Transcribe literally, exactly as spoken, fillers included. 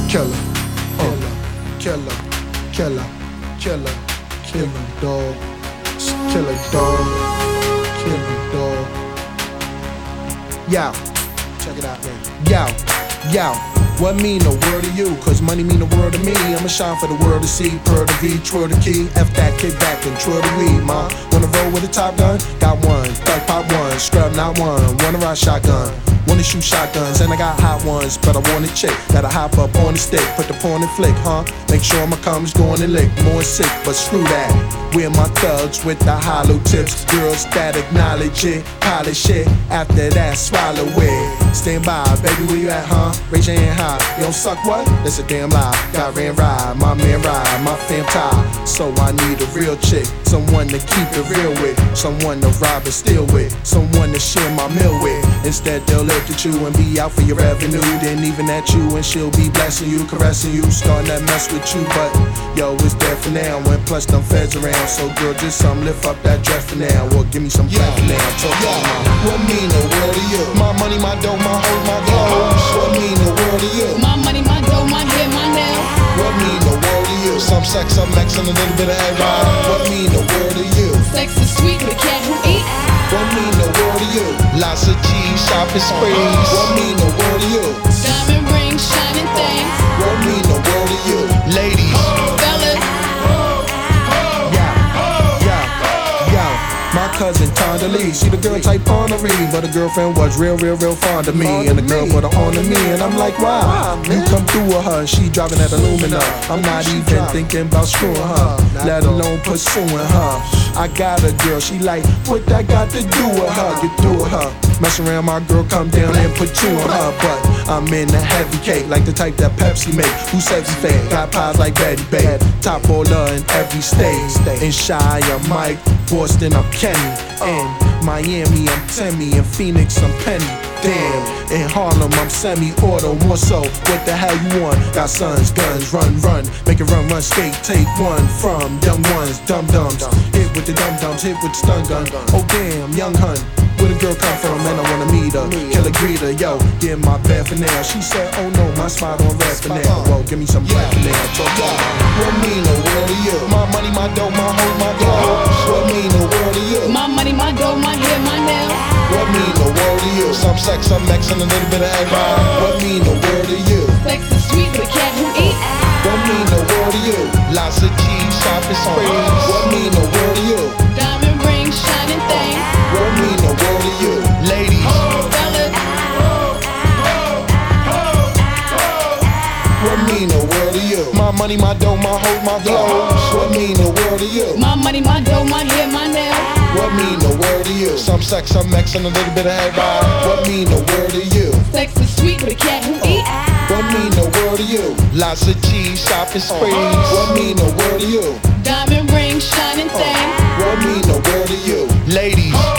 Killer, uh, killer, killer, killer, killer dog, killer dog, killer dog. Yo, check it out, man. Yo, yo. What mean the world to you? Cause money mean the world to me. I'ma shine for the world to see. Pearl the V, twirl the key. F that, kick back and twirl the weed, ma. Wanna roll with a top gun? Got one. Thug pop one. Scrub not one. Wanna ride shotgun. Wanna shoot shotguns, and I got hot ones, but I want a chick that'll hop up on the stick, put the porn and flick, huh? Make sure my cum's going and lick, more sick, but screw that. We're my thugs with the hollow tips, girls that acknowledge it, polish it, after that swallow it. Stand by, baby, where you at, huh? Raise your hand high, you don't suck what? That's a damn lie. Got ran ride, my man ride, my fam tie. So I need a real chick, someone to keep it real with, someone to rob and steal with, someone to share my meal with. Instead they'll look at you and be out for your revenue, then even at you and she'll be blessing you, caressing you, starting that mess with you. But yo, it's there for now, and plus them feds around. So girl, just some lift up that dress for now, or give me some yeah. for now. Talk yeah. about what mean the world to you? My money, my dough, my hoe, my clothes. What mean the world to you? My money, my dough, my hair, my nails. What mean the world to you? Some sex, some X, and a little bit of everybody. What mean the world to you? Sex is sweet with a cat who eats. What mean the world to you? Lots of cheese, shopping sprees. What mean the world to you? Diamond rings, shining things. What mean the world to you? Ladies, fellas. My cousin Tonda Lee, she the girl type ornery, but the girlfriend was real, real, real fond of me. And the girl put her on to me, and I'm like, wow, you come through with her, she driving at Illumina. I'm not even thinking about screwing her, let alone pursuing her. I got a girl, she like, what that got to do with her? Get through with her. Mess around, my girl come down and put two on her. But I'm in the heavy cake, like the type that Pepsi make. Who says he fake? Got pies like Betty Babe. Top baller in every state. In Shire, Mike, Boston, I'm Kenny. In Miami, I'm Timmy. In Phoenix, I'm Penny. Damn, in Harlem, I'm semi-auto, more so. What the hell you want? Got sons, guns, run, run. Make it run, run, skate, take one from dumb ones, dumb dumbs. Hit with the dumb dumbs, hit with the stun gun. Oh damn, young hun. Where the girl come from, man, I wanna meet her. Kill a greeter, yo, get in my bed for now. She said, oh no, my spot on red for now. Well, give me some black for now. Talk about what mean the world to you? My money, my dough, my hoe, my clothes. What mean the world to you? My money, my dough, my hair, my nails. What mean the world to you? Some sex, some X, and a little bit of everybody. What mean the world to you? Sex is sweet with a cat who eats. What mean the world to you? Lots of cheese, shopping sprees. What mean the world to you? Diamond rings, shining things. What mean the world to you? Ladies, fellas. What mean the world to you? My money, my dough, my hoe, my clothes. What mean the world to you? My money, my dough, my hair, my nails. What mean the world to you? Some sex, some X, and a little bit of everybody. What mean the world to you? Sex is sweet with a cat who eats. What mean the world to you? Lots of cheese, shopping sprees. What mean the world to you? Diamond rings, shining things. What mean the world to you? Ladies.